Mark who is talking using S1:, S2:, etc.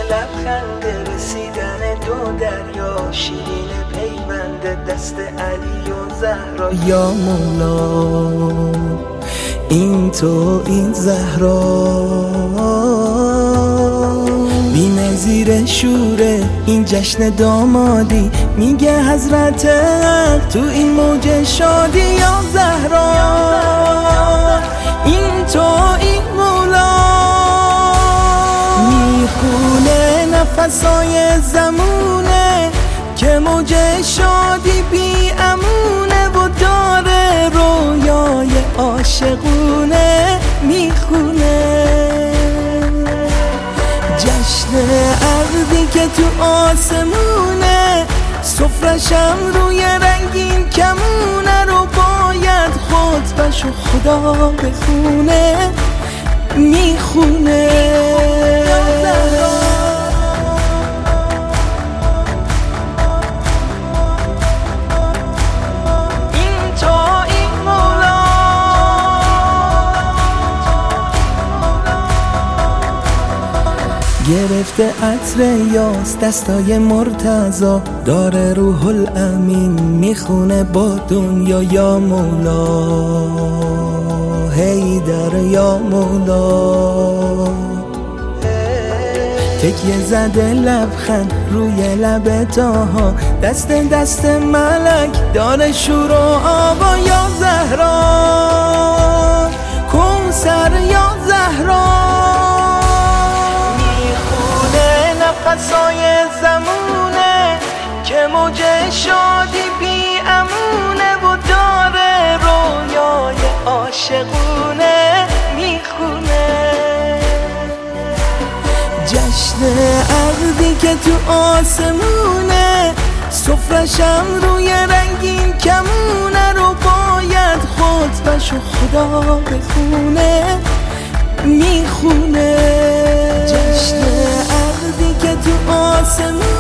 S1: لبخند رسیدن دو دریا، شیرین پیوند دست علی و زهرا. یا مولا این تو این زهرا، بی‌نظیر شوره این جشن دامادی، میگه حضرت حق تو این موج شادی. یا زهرا این تو این مولا، میخونه نفسای زمونه که موج شادی بی امونه و داره رویای عاشقونه میخونه. جشن عقدی که تو آسمونه، سفرشم روی رنگین کمونه، رو باید خطبشو خدا بخونه میخونه. گرفته عطر یاس دستای مرتضا، داره روح الامین میخونه با دنیا. یا مولا حیدر یا مولا، تکیه زده لبخند روی لب تاها، دست ملک داره شور و آوا. یا زهرا کوثر یا زهرا، نفسای زمونه که موج شادی بی امونه و داره رویای عاشقونه میخونه. جشن عقدی که تو آسمونه، سفرشم روی رنگین کمونه، رو باید خطبشو خدا بخونه میخونه. جشن عقدی که تو آسمون